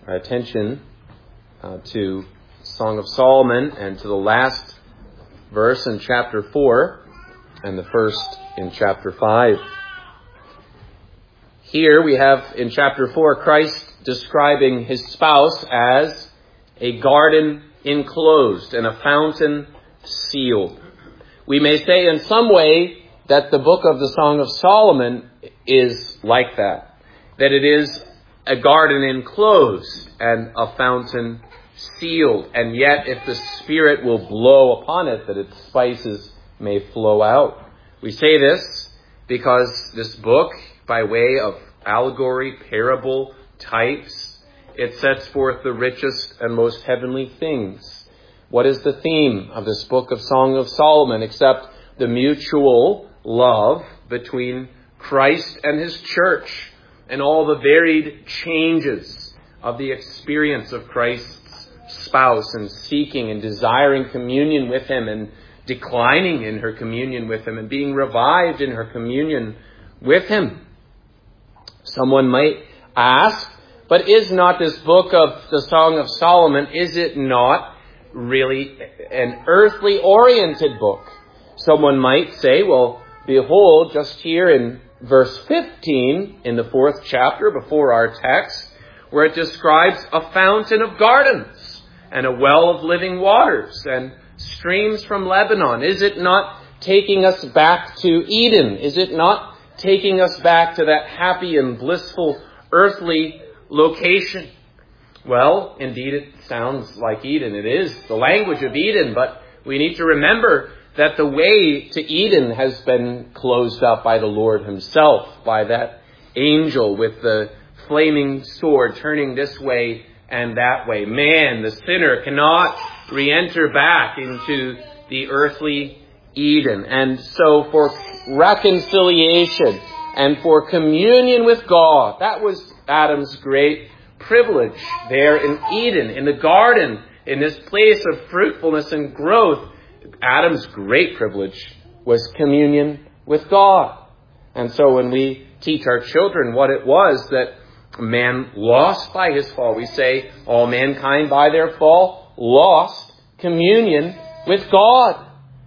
attention to Song of Solomon and to the last verse in chapter 4 and the first in chapter 5. Here we have in chapter 4 Christ describing his spouse as a garden enclosed and a fountain sealed. We may say in some way that the book of the Song of Solomon is like that it is a garden enclosed and a fountain sealed, and yet if the Spirit will blow upon it, that its spices may flow out. We say this because this book, by way of allegory, parable, types, it sets forth the richest and most heavenly things. What is the theme of this book of Song of Solomon except the mutual love between Christ and his church and all the varied changes of the experience of Christ's spouse and seeking and desiring communion with him and declining in her communion with him and being revived in her communion with him. Someone might ask, but is not this book of the Song of Solomon, is it not really an earthly oriented book? Someone might say, well, behold, just here in verse 15 in the 4th chapter before our text, where it describes a fountain of gardens and a well of living waters and streams from Lebanon. Is it not taking us back to Eden? Is it not taking us back to that happy and blissful earthly location? Well, indeed it sounds like Eden. It is the language of Eden, but we need to remember that the way to Eden has been closed up by the Lord himself, by that angel with the flaming sword turning this way and that way. Man, the sinner, cannot re-enter back into the earthly Eden. And so for reconciliation and for communion with God, that was Adam's great privilege there in Eden, in the garden, in this place of fruitfulness and growth. Adam's great privilege was communion with God. And so when we teach our children what it was that man lost by his fall, we say all mankind by their fall lost communion with God.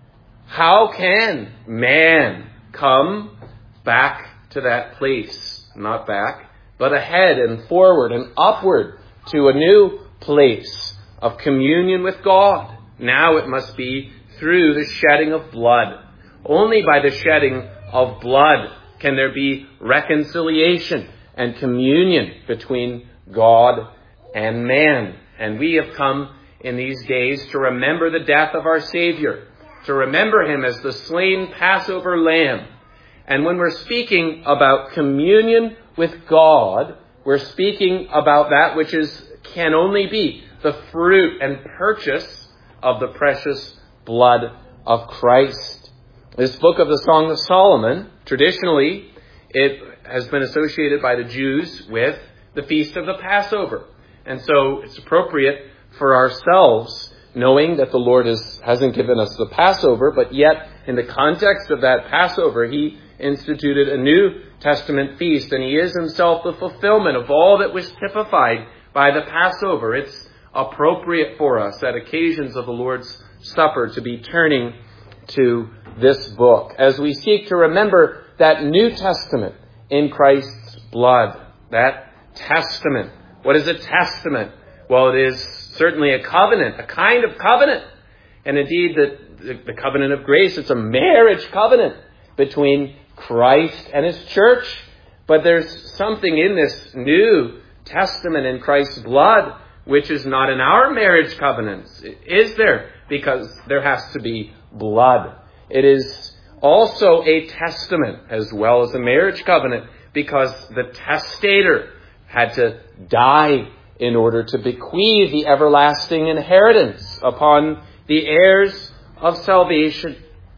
How can man come back to that place? Not back, but ahead and forward and upward to a new place of communion with God. Now it must be through the shedding of blood. Only by the shedding of blood can there be reconciliation and communion between God and man. And we have come in these days to remember the death of our Savior, to remember him as the slain Passover lamb. And when we're speaking about communion with God, we're speaking about that which can only be the fruit and purchase of the precious blood of Christ. This book of the Song of Solomon, traditionally, it has been associated by the Jews with the feast of the Passover. And so it's appropriate for ourselves, knowing that the Lord hasn't given us the Passover, but yet in the context of that Passover, he instituted a New Testament feast, and he is himself the fulfillment of all that was typified by the Passover. It's appropriate for us at occasions of the Lord's Supper to be turning to this book as we seek to remember that New Testament in Christ's blood. That testament. What is a testament? Well, it is certainly a covenant, a kind of covenant. And indeed, the covenant of grace, it's a marriage covenant between Christ and his church. But there's something in this New Testament in Christ's blood which is not in our marriage covenants. Is there? Because there has to be blood. It is also a testament as well as a marriage covenant because the testator had to die in order to bequeath the everlasting inheritance upon the heirs of salvation.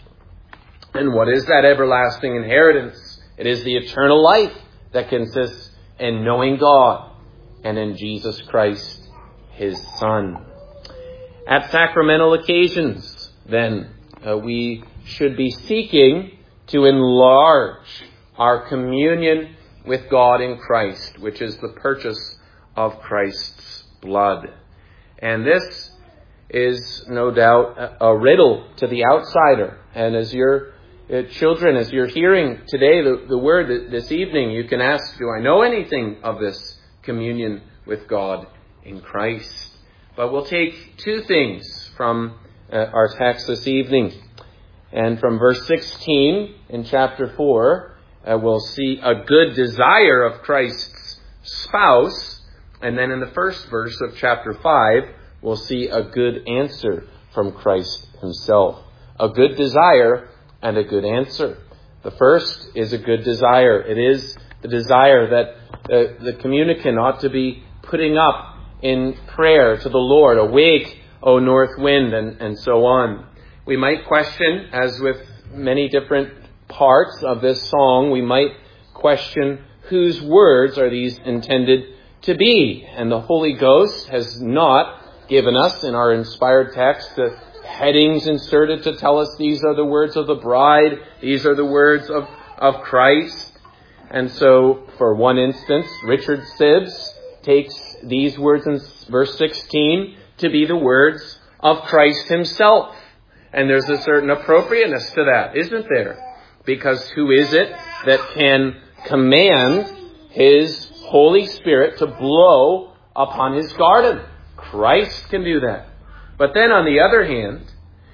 And what is that everlasting inheritance? It is the eternal life that consists in knowing God and in Jesus Christ, his Son. At sacramental occasions, then, we should be seeking to enlarge our communion with God in Christ, which is the purchase of Christ's blood. And this is no doubt a riddle to the outsider. And as your children, as you're hearing today the word this evening, you can ask, do I know anything of this communion with God in Christ? But we'll take two things from our text this evening. And from verse 16 in chapter 4, we'll see a good desire of Christ's spouse. And then in the first verse of chapter 5, we'll see a good answer from Christ himself. A good desire and a good answer. The first is a good desire. It is the desire that the communicant ought to be putting up in prayer to the Lord. Awake, O north wind, and so on. We might question, as with many different parts of this song, we might question whose words are these intended to be. And the Holy Ghost has not given us in our inspired text the headings inserted to tell us these are the words of the bride, these are the words of Christ. And so, for one instance, Richard Sibbes takes these words in verse 16 to be the words of Christ himself. And there's a certain appropriateness to that, isn't there? Because who is it that can command his Holy Spirit to blow upon his garden? Christ can do that. But then on the other hand,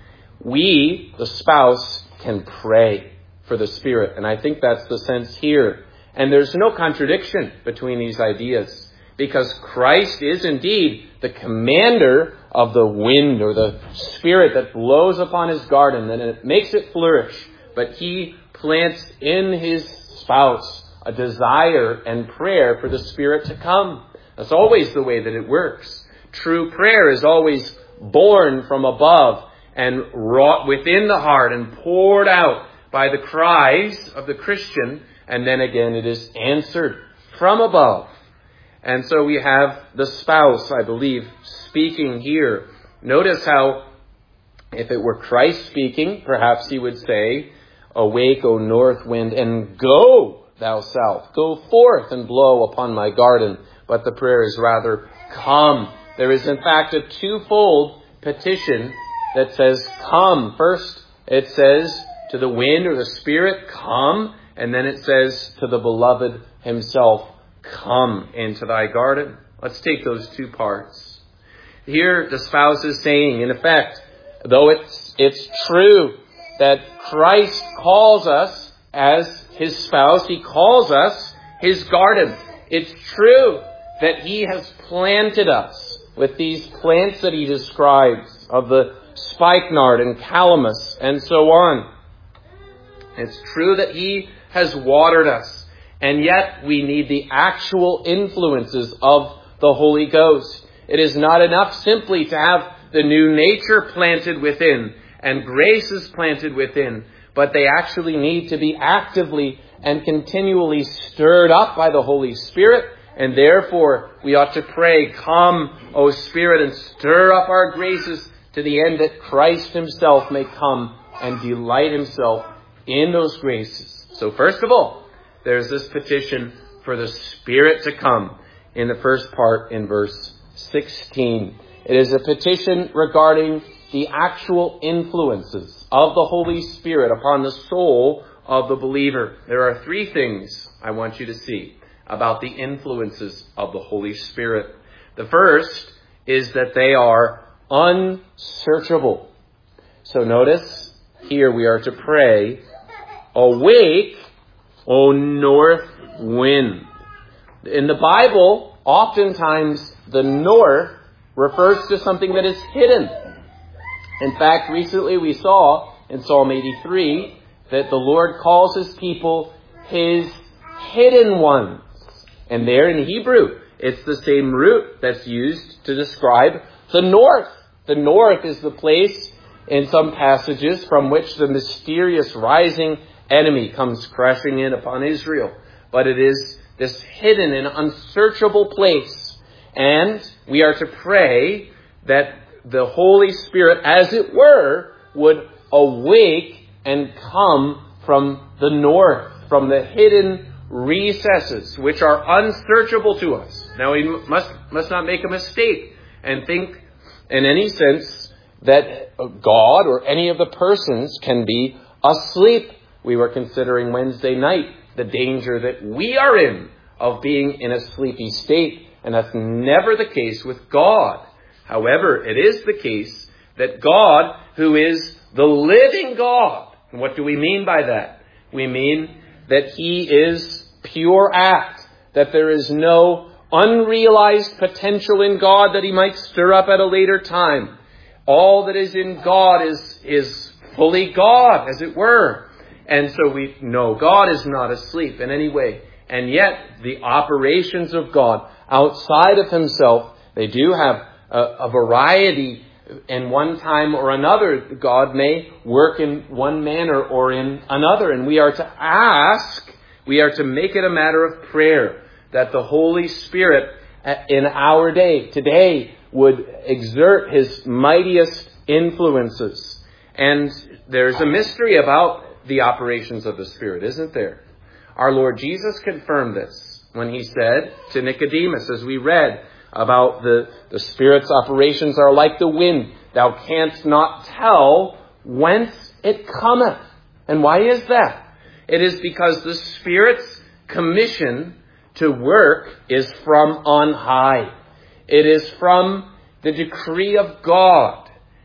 we, the spouse, can pray for the Spirit. And I think that's the sense here. And there's no contradiction between these ideas. Because Christ is indeed the commander of the wind or the Spirit that blows upon his garden and it makes it flourish. But he plants in his spouse a desire and prayer for the Spirit to come. That's always the way that it works. True prayer is always born from above and wrought within the heart and poured out by the cries of the Christian. And then again it is answered from above. And so we have the spouse, I believe, speaking here. Notice how, if it were Christ speaking, perhaps he would say, awake, O north wind, and go, thou south. Go forth and blow upon my garden. But the prayer is rather, come. There is in fact a twofold petition that says, come. First, it says to the wind or the Spirit, come. And then it says to the beloved himself, come into thy garden. Let's take those two parts. Here the spouse is saying, in effect, though it's true that Christ calls us as his spouse, he calls us his garden. It's true that he has planted us with these plants that he describes of the spikenard and calamus and so on. It's true that he has watered us. And yet we need the actual influences of the Holy Ghost. It is not enough simply to have the new nature planted within and graces planted within, but they actually need to be actively and continually stirred up by the Holy Spirit. And therefore we ought to pray, come, O Spirit, and stir up our graces to the end that Christ himself may come and delight himself in those graces. So first of all, there's this petition for the Spirit to come in the first part in verse 16. It is a petition regarding the actual influences of the Holy Spirit upon the soul of the believer. There are three things I want you to see about the influences of the Holy Spirit. The first is that they are unsearchable. So notice here we are to pray, awake, O north wind. In the Bible, oftentimes the north refers to something that is hidden. In fact, recently we saw in Psalm 83 that the Lord calls his people his hidden ones. And there in Hebrew, it's the same root that's used to describe the north. The north is the place in some passages from which the mysterious rising enemy comes crashing in upon Israel. But it is this hidden and unsearchable place. And we are to pray that the Holy Spirit, as it were, would awake and come from the north, from the hidden recesses which are unsearchable to us. Now we must not make a mistake and think in any sense that God or any of the persons can be asleep. We were considering Wednesday night the danger that we are in of being in a sleepy state, and that's never the case with God. However, it is the case that God, who is the living God, and what do we mean by that? We mean that He is pure act, that there is no unrealized potential in God that He might stir up at a later time. All that is in God is fully God, as it were. And so we know God is not asleep in any way. And yet, the operations of God outside of Himself, they do have a variety. In one time or another, God may work in one manner or in another. And we are to ask, we are to make it a matter of prayer, that the Holy Spirit in our day, today, would exert His mightiest influences. And there's a mystery about the operations of the Spirit, isn't there? Our Lord Jesus confirmed this when He said to Nicodemus, as we read about the Spirit's operations are like the wind. Thou canst not tell whence it cometh. And why is that? It is because the Spirit's commission to work is from on high. It is from the decree of God.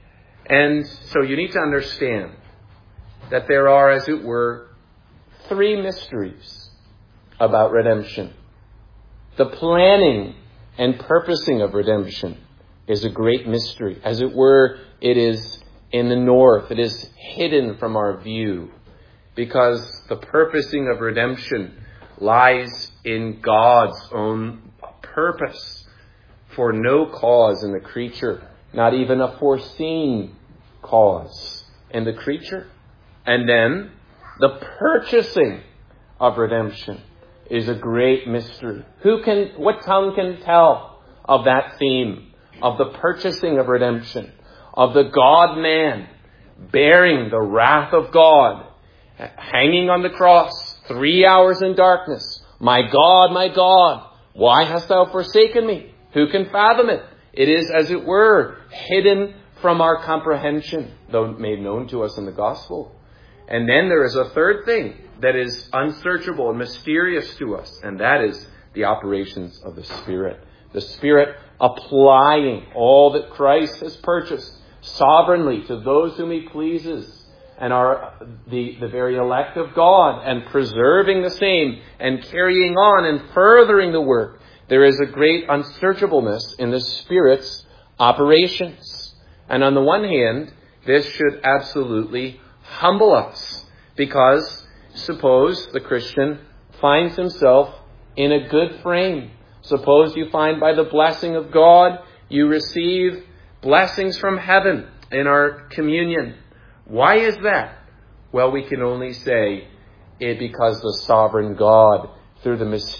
And so you need to understand that there are, as it were, three mysteries about redemption. The planning and purposing of redemption is a great mystery. As it were, it is in the north. It is hidden from our view, because the purposing of redemption lies in God's own purpose, for no cause in the creature, not even a foreseen cause in the creature. And then the purchasing of redemption is a great mystery. What tongue can tell of that theme, of the purchasing of redemption, of the God-man bearing the wrath of God, hanging on the cross, 3 hours in darkness. My God, why hast thou forsaken me? Who can fathom it? It is, as it were, hidden from our comprehension, though made known to us in the gospel. And then there is a third thing that is unsearchable and mysterious to us, and that is the operations of the Spirit. The Spirit applying all that Christ has purchased sovereignly to those whom He pleases, and are the very elect of God, and preserving the same, and carrying on and furthering the work. There is a great unsearchableness in the Spirit's operations. And on the one hand, this should absolutely humble us, because suppose the Christian finds himself in a good frame. Suppose you find by the blessing of God you receive blessings from heaven in our communion. Why is that? Well, we can only say it because the sovereign God, through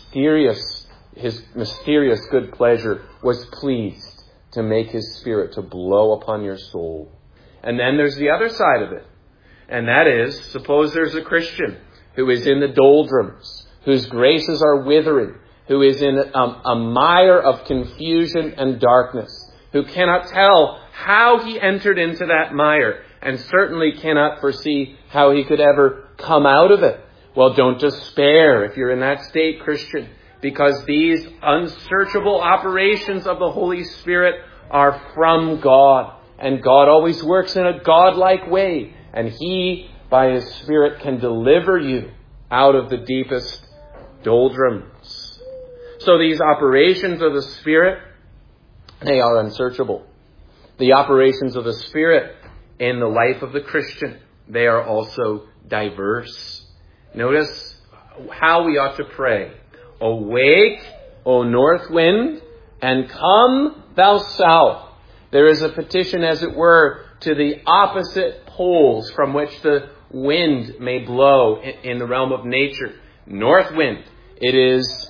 His mysterious good pleasure, was pleased to make His Spirit to blow upon your soul. And then there's the other side of it. And that is, suppose there's a Christian who is in the doldrums, whose graces are withering, who is in a mire of confusion and darkness, who cannot tell how he entered into that mire, and certainly cannot foresee how he could ever come out of it. Well, don't despair if you're in that state, Christian, because these unsearchable operations of the Holy Spirit are from God. And God always works in a God-like way. And He, by His Spirit, can deliver you out of the deepest doldrums. So these operations of the Spirit, they are unsearchable. The operations of the Spirit in the life of the Christian, they are also diverse. Notice how we ought to pray. Awake, O north wind, and come, thou south. There is a petition, as it were, to the opposite poles from which the wind may blow in the realm of nature. North wind, it is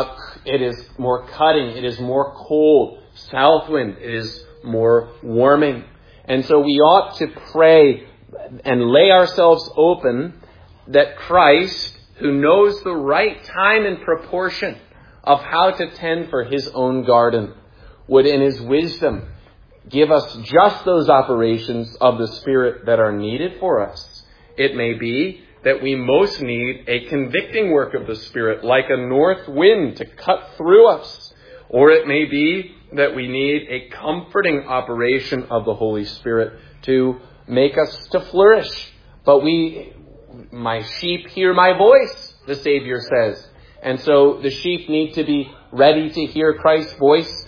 more cutting, it is more cold. South wind, it is more warming. And so we ought to pray and lay ourselves open that Christ who knows the right time and proportion of how to tend for his own garden, would in his wisdom give us just those operations of the Spirit that are needed for us. It may be that we most need a convicting work of the Spirit, like a north wind to cut through us. Or it may be that we need a comforting operation of the Holy Spirit to make us to flourish. But my sheep hear my voice, the Savior says. And so the sheep need to be ready to hear Christ's voice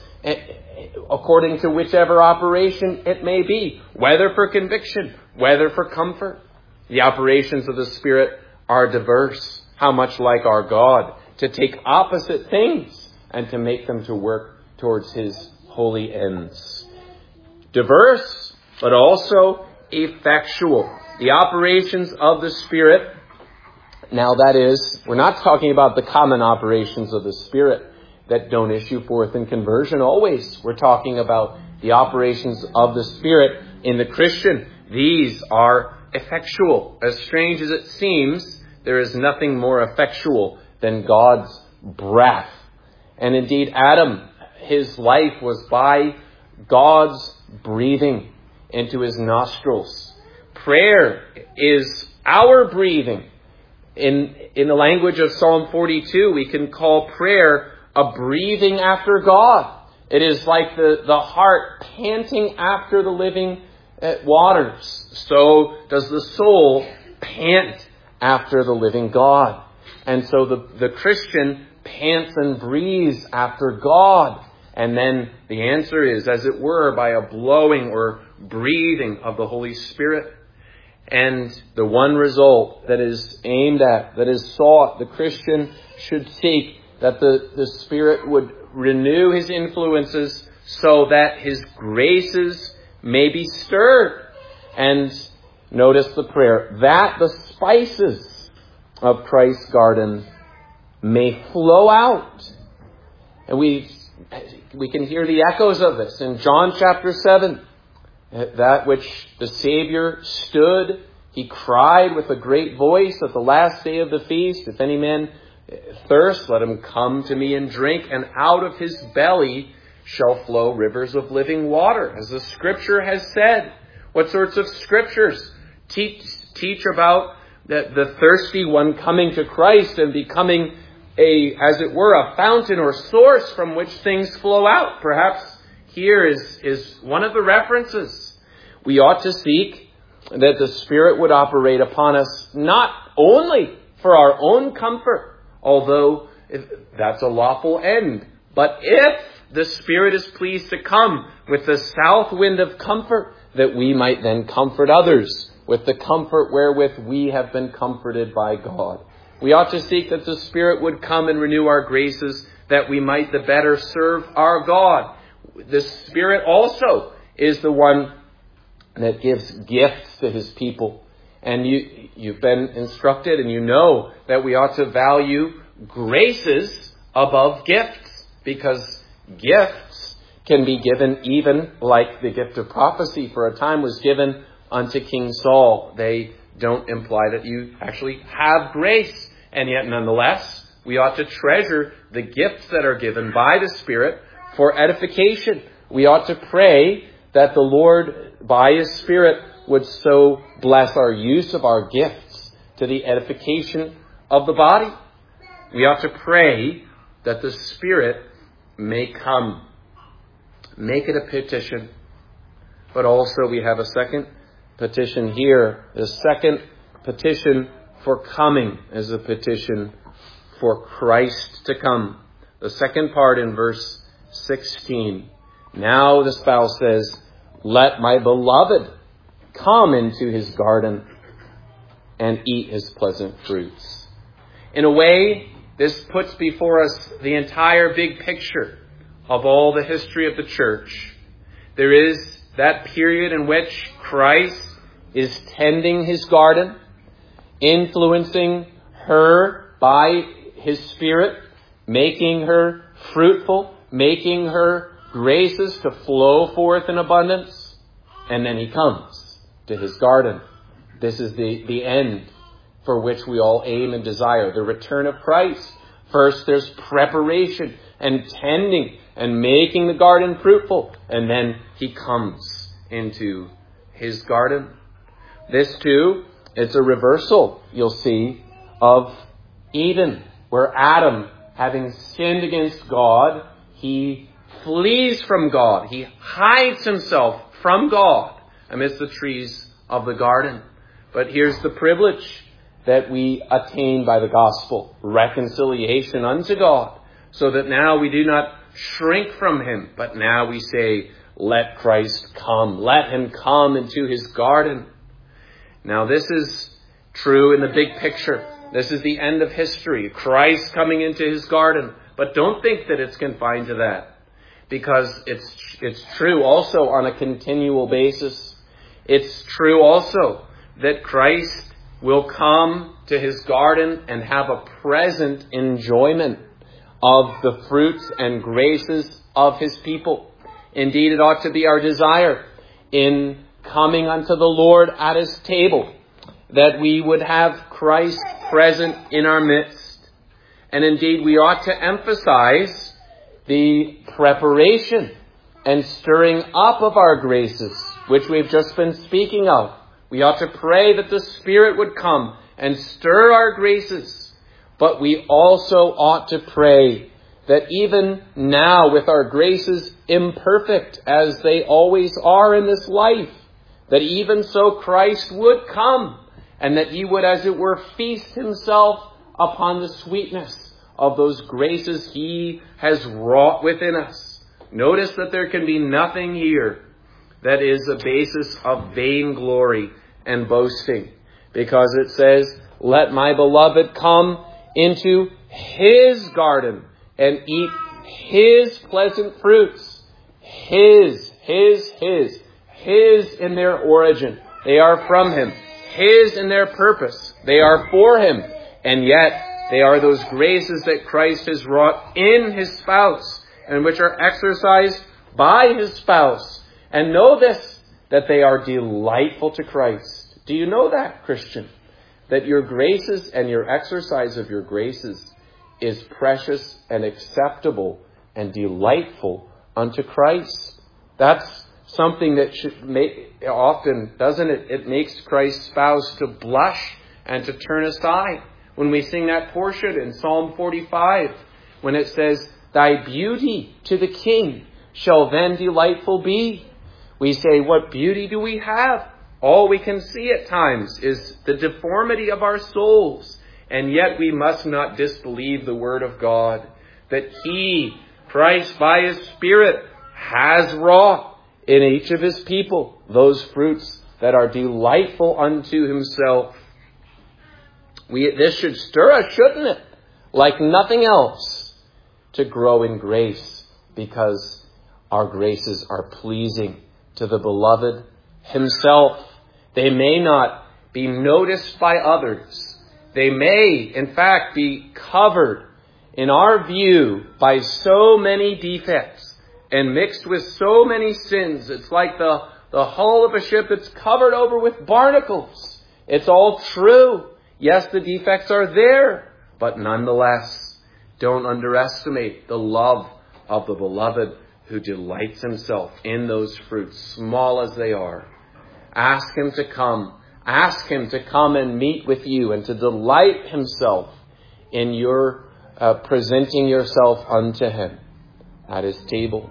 according to whichever operation it may be, whether for conviction, whether for comfort. The operations of the Spirit are diverse, how much like our God, to take opposite things and to make them to work towards his holy ends. Diverse, but also effectual. The operations of the Spirit. Now that is, we're not talking about the common operations of the Spirit that don't issue forth in conversion always. We're talking about the operations of the Spirit in the Christian. These are effectual. As strange as it seems, there is nothing more effectual than God's breath. And indeed, Adam, his life was by God's breathing into his nostrils. Prayer is our breathing. In the language of Psalm 42, we can call prayer a breathing after God. It is like the heart panting after the living waters. So does the soul pant after the living God. And so the Christian pants and breathes after God. And then the answer is, as it were, by a blowing or breathing of the Holy Spirit. And the one result that is aimed at, that is sought, the Christian should seek that the Spirit would renew his influences so that his graces may be stirred. And notice the prayer, that the spices of Christ's garden may flow out. And we can hear the echoes of this in John chapter 7. That which the Savior stood, he cried with a great voice at the last day of the feast, if any man thirst, let him come to me and drink, and out of his belly shall flow rivers of living water, as the Scripture has said. What sorts of Scriptures teach about the thirsty one coming to Christ and becoming as it were, a fountain or source from which things flow out? Perhaps here is one of the references. We ought to seek that the Spirit would operate upon us not only for our own comfort, although that's a lawful end, but if the Spirit is pleased to come with the south wind of comfort, that we might then comfort others with the comfort wherewith we have been comforted by God. We ought to seek that the Spirit would come and renew our graces, that we might the better serve our God. The Spirit also is the one that gives gifts to his people. And you've been instructed and you know that we ought to value graces above gifts, because gifts can be given even like the gift of prophecy for a time was given unto King Saul. They don't imply that you actually have grace. And yet nonetheless, we ought to treasure the gifts that are given by the Spirit for edification. We ought to pray that the Lord, by his Spirit, would so bless our use of our gifts to the edification of the body. We ought to pray that the Spirit may come. Make it a petition. But also we have a second petition here. The second petition for coming is a petition for Christ to come. The second part in verse 16. Now the spouse says, let my beloved come into his garden and eat his pleasant fruits. In a way, this puts before us the entire big picture of all the history of the church. There is that period in which Christ is tending his garden, influencing her by his Spirit, making her fruitful, making her graces to flow forth in abundance. And then he comes to his garden. This is the end. for which we all aim and desire, the return of Christ. First, there's preparation and tending and making the garden fruitful. And then he comes into his garden. This too, it's a reversal, you'll see, of Eden, where Adam, having sinned against God, he flees from God. He hides himself from God amidst the trees of the garden. But here's the privilege that we attain by the gospel: reconciliation unto God, so that now we do not shrink from him, but now we say, let Christ come. Let him come into his garden. Now this is true in the big picture. This is the end of history. Christ coming into his garden. But don't think that it's confined to that, because it's true also on a continual basis. It's true also that Christ will come to his garden and have a present enjoyment of the fruits and graces of his people. Indeed, it ought to be our desire in coming unto the Lord at his table that we would have Christ present in our midst. And indeed, we ought to emphasize the preparation and stirring up of our graces, which we've just been speaking of. We ought to pray that the Spirit would come and stir our graces. But we also ought to pray that even now, with our graces imperfect, as they always are in this life, that even so Christ would come, and that he would, as it were, feast himself upon the sweetness of those graces he has wrought within us. Notice that there can be nothing here that is a basis of vainglory and boasting, because it says, let my beloved come into his garden and eat his pleasant fruits. His in their origin. They are from him. His in their purpose. They are for him. And yet they are those graces that Christ has wrought in his spouse, and which are exercised by his spouse. And know this, that they are delightful to Christ. Do you know that, Christian? That your graces and your exercise of your graces is precious and acceptable and delightful unto Christ. That's something that should make, often, doesn't it? It makes Christ's spouse to blush and to turn aside. When we sing that portion in Psalm 45, when it says, thy beauty to the King shall then delightful be. We say, what beauty do we have? All we can see at times is the deformity of our souls. And yet we must not disbelieve the word of God, that he, Christ, by his Spirit, has wrought in each of his people those fruits that are delightful unto himself. This should stir us, shouldn't it? Like nothing else, to grow in grace, because our graces are pleasing to the beloved himself. They may not be noticed by others. They may, in fact, be covered in our view by so many defects and mixed with so many sins. It's like the hull of a ship that's covered over with barnacles. It's all true. Yes, the defects are there, but nonetheless, don't underestimate the love of the beloved who delights himself in those fruits, small as they are. Ask him to come. Ask him to come and meet with you and to delight himself in your presenting yourself unto him at his table.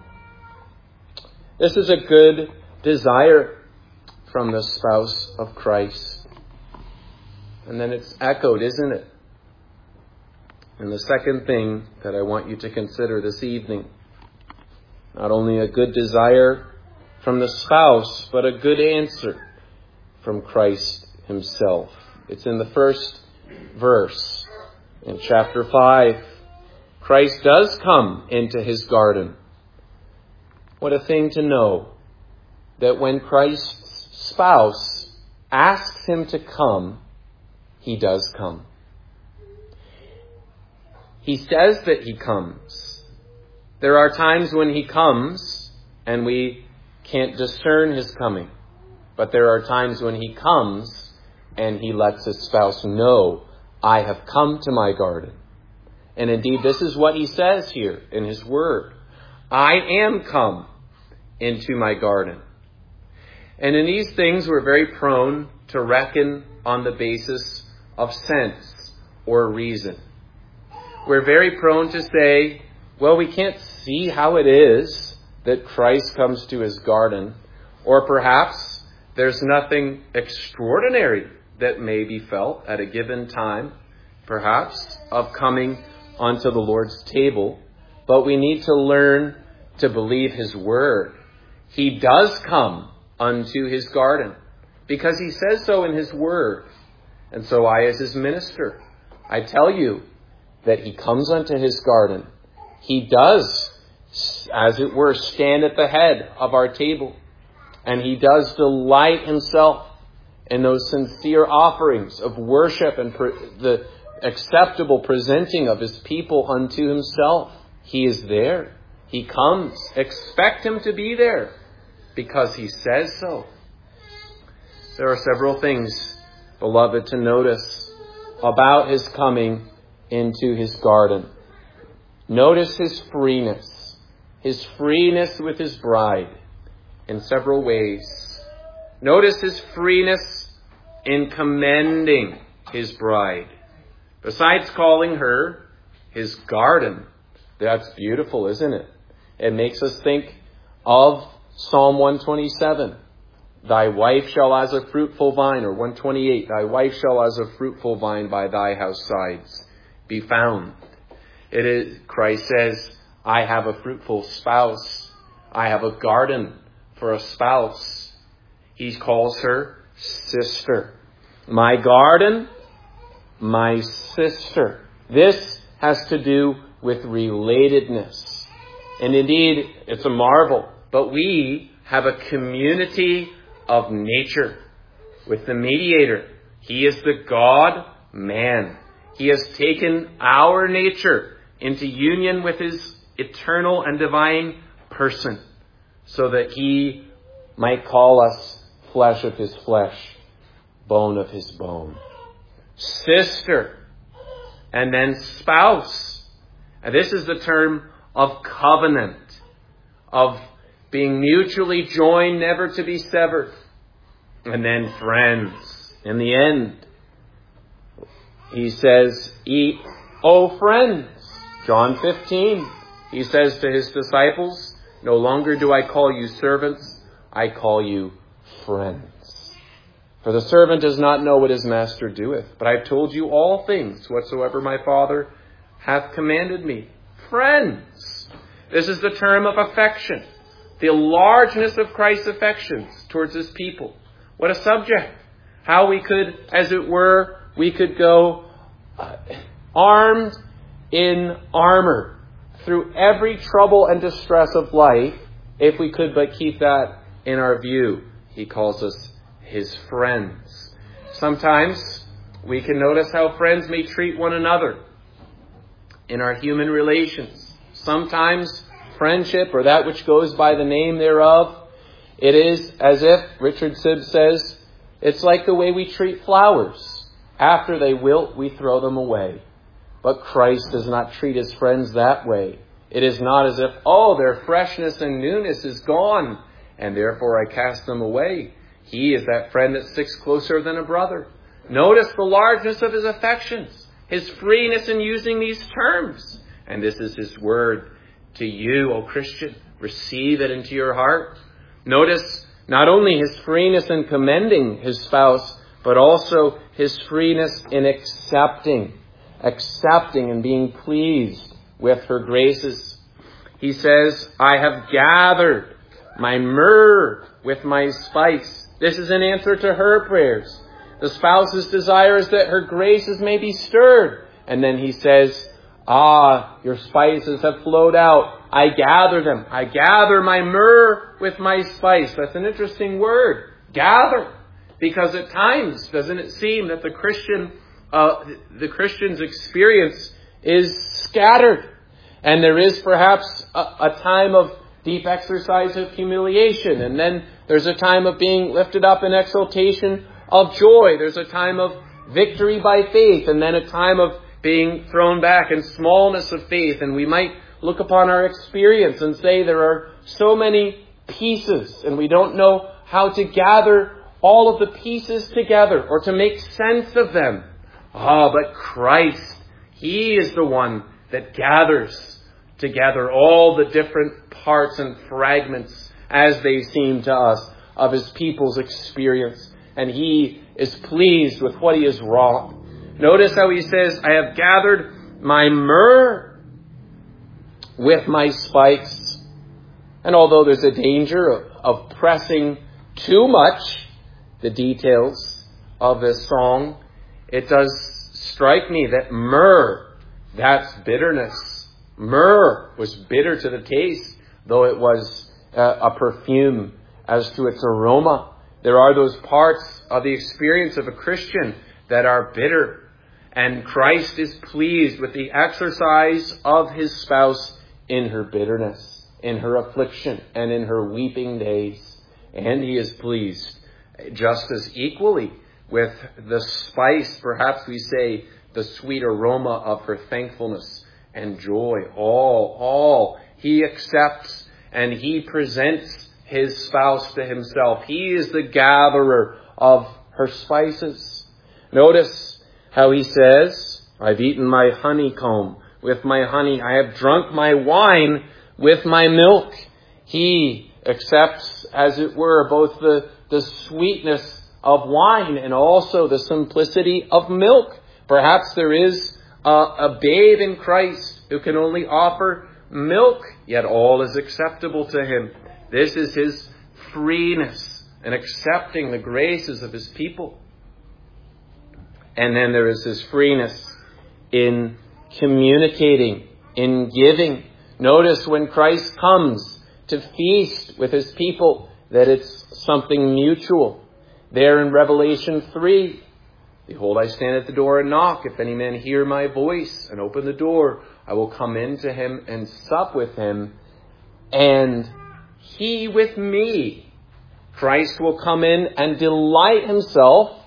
This is a good desire from the spouse of Christ. And then it's echoed, isn't it? And the second thing that I want you to consider this evening, not only a good desire from the spouse, but a good answer from Christ himself. It's in the first verse in chapter 5. Christ does come into his garden. What a thing to know, that when Christ's spouse asks him to come, he does come. He says that he comes. There are times when he comes and we can't discern his coming. But there are times when he comes And he lets his spouse know, I have come to my garden. And indeed, this is what he says here in his word. I am come into my garden. And in these things, we're very prone to reckon on the basis of sense or reason. We're very prone to say, well, we can't see how it is that Christ comes to his garden. Or perhaps there's nothing extraordinary that may be felt at a given time, perhaps, of coming onto the Lord's table. But we need to learn to believe his word. He does come unto his garden because he says so in his word. And so I, as his minister, I tell you that he comes unto his garden. He does, as it were, stand at the head of our table. And he does delight himself in those sincere offerings of worship and the acceptable presenting of his people unto himself. He is there. He comes. Expect him to be there because he says so. There are several things, beloved, to notice about his coming into his garden. Notice his freeness with his bride in several ways. Notice his freeness in commending his bride. Besides calling her his garden, that's beautiful, isn't it? It makes us think of Psalm 127. Thy wife shall as a fruitful vine, or 128, thy wife shall as a fruitful vine by thy house sides be found. It is, Christ says, I have a fruitful spouse. I have a garden for a spouse. He calls her sister. My garden, my sister. This has to do with relatedness. And indeed, it's a marvel. But we have a community of nature with the mediator. He is the God-man. He has taken our nature into union with his eternal and divine person so that he might call us flesh of his flesh, bone of his bone. Sister, and then spouse. And this is the term of covenant, of being mutually joined, never to be severed. And then friends. In the end, he says, eat, O friends. John 15, he says to his disciples, no longer do I call you servants, I call you friends. For the servant does not know what his master doeth, but I have told you all things whatsoever my Father hath commanded me. Friends. This is the term of affection. The largeness of Christ's affections towards his people. What a subject. How we could, as it were, we could go armed in armor through every trouble and distress of life if we could but keep that in our view. He calls us his friends. Sometimes we can notice how friends may treat one another in our human relations. Sometimes friendship, or that which goes by the name thereof, it is as if, Richard Sibbes says, it's like the way we treat flowers. After they wilt, we throw them away. But Christ does not treat his friends that way. It is not as if, their freshness and newness is gone, and therefore I cast them away. He is that friend that sticks closer than a brother. Notice the largeness of his affections, his freeness in using these terms. And this is his word to you, O Christian. Receive it into your heart. Notice not only his freeness in commending his spouse, but also his freeness in accepting and being pleased with her graces. He says, I have gathered my myrrh with my spice. This is an answer to her prayers. The spouse's desire is that her graces may be stirred. And then he says, your spices have flowed out. I gather them. I gather my myrrh with my spice. That's an interesting word. Gather. Because at times, doesn't it seem that the Christian's experience is scattered. And there is perhaps a time of deep exercise of humiliation. And then there's a time of being lifted up in exaltation of joy. There's a time of victory by faith, and then a time of being thrown back in smallness of faith. And we might look upon our experience and say there are so many pieces, and we don't know how to gather all of the pieces together or to make sense of them. But Christ, He is the one that gathers together all the different parts and fragments as they seem to us of His people's experience. And He is pleased with what He has wrought. Notice how He says, I have gathered my myrrh with my spice. And although there's a danger of pressing too much the details of this song, it does strike me that myrrh, that's bitterness. Myrrh was bitter to the taste, though it was a perfume as to its aroma. There are those parts of the experience of a Christian that are bitter. And Christ is pleased with the exercise of His spouse in her bitterness, in her affliction, and in her weeping days. And He is pleased just as equally with the spice, perhaps we say, the sweet aroma of her thankfulness and joy. All He accepts, and He presents His spouse to Himself. He is the gatherer of her spices. Notice how He says, I've eaten my honeycomb with my honey. I have drunk my wine with my milk. He accepts, as it were, both the sweetness of wine and also the simplicity of milk. Perhaps there is a babe in Christ who can only offer milk, yet all is acceptable to him. This is His freeness in accepting the graces of His people. And then there is His freeness in communicating, in giving. Notice when Christ comes to feast with His people that it's something mutual. There in Revelation 3, behold, I stand at the door and knock. If any man hear my voice and open the door, I will come in to him and sup with him, and he with me. Christ will come in and delight Himself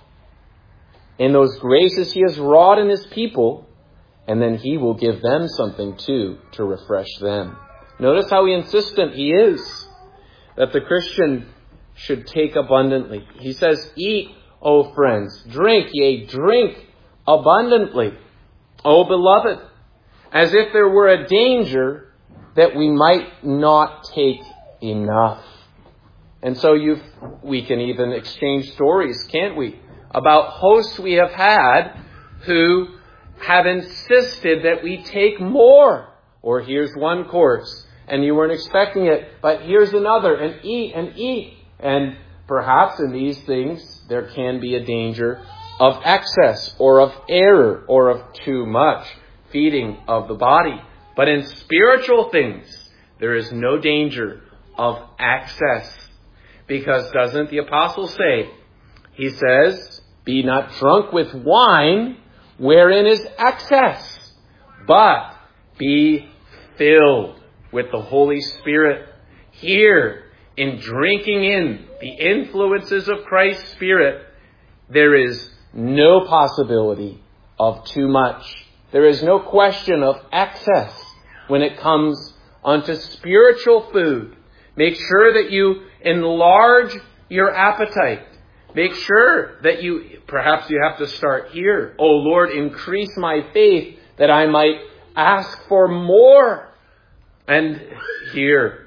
in those graces He has wrought in His people, and then He will give them something too to refresh them. Notice how insistent He is that the Christian should take abundantly. He says, eat, O friends, drink, yea, drink abundantly, O beloved, as if there were a danger that we might not take enough. And so we can even exchange stories, can't we, about hosts we have had who have insisted that we take more. Or here's one course, and you weren't expecting it, but here's another, and eat and eat. And perhaps in these things there can be a danger of excess or of error or of too much feeding of the body. But in spiritual things, there is no danger of excess. Because doesn't the apostle say, he says, be not drunk with wine wherein is excess, but be filled with the Holy Spirit. Here, in drinking in the influences of Christ's Spirit, there is no possibility of too much. There is no question of excess when it comes onto spiritual food. Make sure that you enlarge your appetite. Make sure that perhaps you have to start here. Oh Lord, increase my faith that I might ask for more. And here,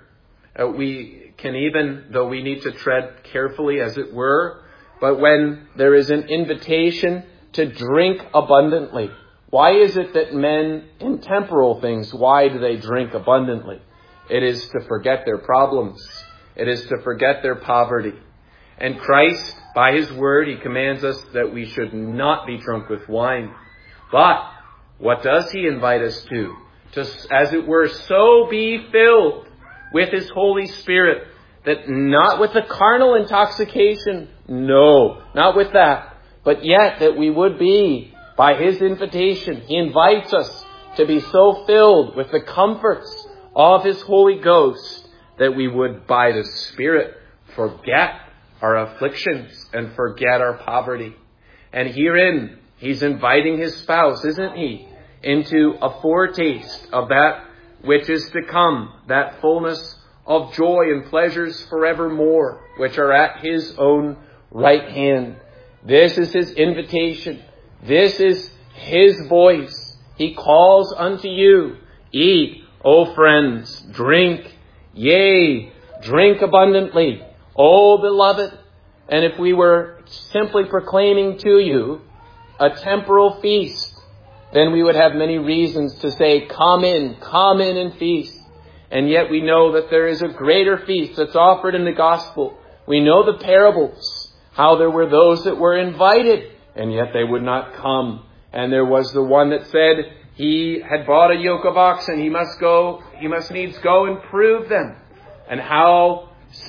we can even, though we need to tread carefully as it were, but when there is an invitation to drink abundantly, why is it that men in temporal things, why do they drink abundantly? It is to forget their problems. It is to forget their poverty. And Christ, by His word, He commands us that we should not be drunk with wine. But what does He invite us to? To, as it were, so be filled with His Holy Spirit, that not with the carnal intoxication, no, not with that, but yet that we would be, by His invitation, He invites us to be so filled with the comforts of His Holy Ghost that we would, by the Spirit, forget our afflictions and forget our poverty. And herein, he's inviting his spouse, isn't he, into a foretaste of that which is to come, that fullness of joy and pleasures forevermore, which are at his own right hand. This is his invitation. This is his voice. He calls unto you, eat, O friends, drink, yea, drink abundantly, O beloved. And if we were simply proclaiming to you a temporal feast, then we would have many reasons to say, come in and feast. And yet we know that there is a greater feast that's offered in the gospel. We know the parables, how there were those that were invited, and yet they would not come. And there was the one that said he had bought a yoke of oxen. He must needs go and prove them. And how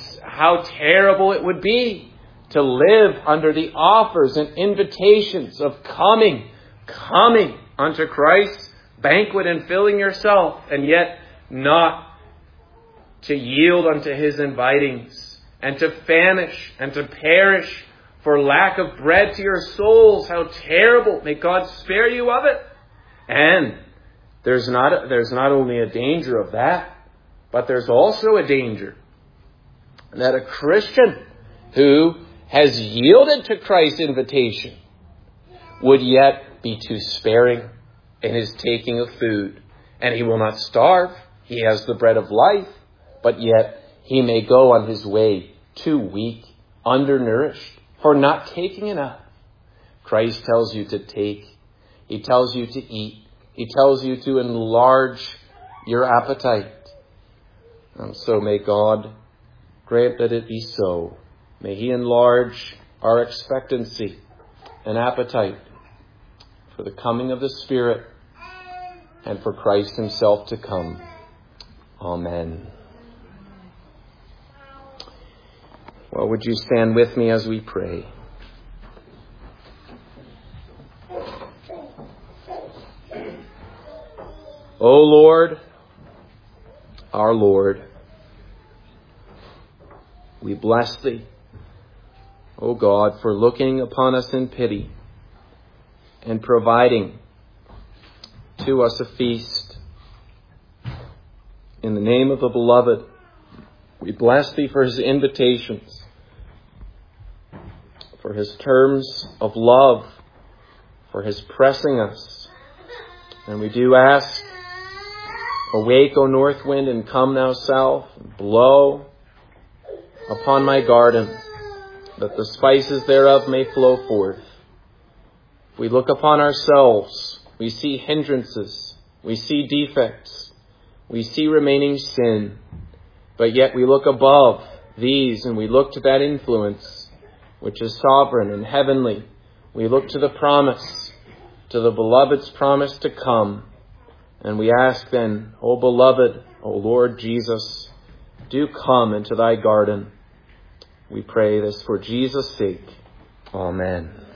terrible it would be to live under the offers and invitations of coming unto Christ's banquet and filling yourself, and yet not to yield unto his invitings, and to famish and to perish for lack of bread to your souls. How terrible. May God spare you of it. And there's not only a danger of that, but there's also a danger that a Christian who has yielded to Christ's invitation would yet be too sparing in his taking of food. And he will not starve. He has the bread of life, but yet he may go on his way too weak, undernourished, for not taking enough. Christ tells you to take. He tells you to eat. He tells you to enlarge your appetite. And so may God grant that it be so. May he enlarge our expectancy and appetite for the coming of the Spirit and for Christ himself to come. Amen. Well, would you stand with me as we pray? O Lord, our Lord, we bless thee, O God, for looking upon us in pity and providing to us a feast. In the name of the beloved, we bless thee for his invitations, for his terms of love, for his pressing us. And we do ask, awake, O north wind, and come thou south, and blow upon my garden, that the spices thereof may flow forth. If we look upon ourselves, we see hindrances, we see defects, we see remaining sin, but yet we look above these and we look to that influence which is sovereign and heavenly. We look to the promise, to the beloved's promise to come. And we ask then, O beloved, O Lord Jesus, do come into thy garden. We pray this for Jesus' sake. Amen.